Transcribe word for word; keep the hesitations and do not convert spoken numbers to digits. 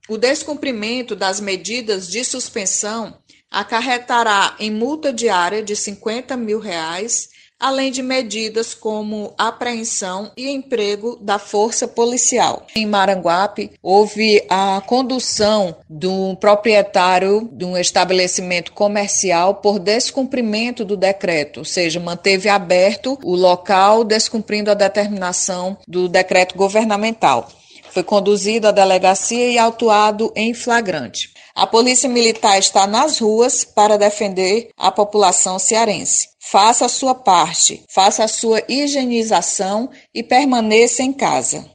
O descumprimento das medidas de suspensão acarretará em multa diária de cinquenta mil reais, além de medidas como apreensão e emprego da força policial. Em Maranguape, houve a condução de um proprietário de um estabelecimento comercial por descumprimento do decreto, ou seja, manteve aberto o local descumprindo a determinação do decreto governamental. Foi conduzido à delegacia e autuado em flagrante. A Polícia Militar está nas ruas para defender a população cearense. Faça a sua parte, faça a sua higienização e permaneça em casa.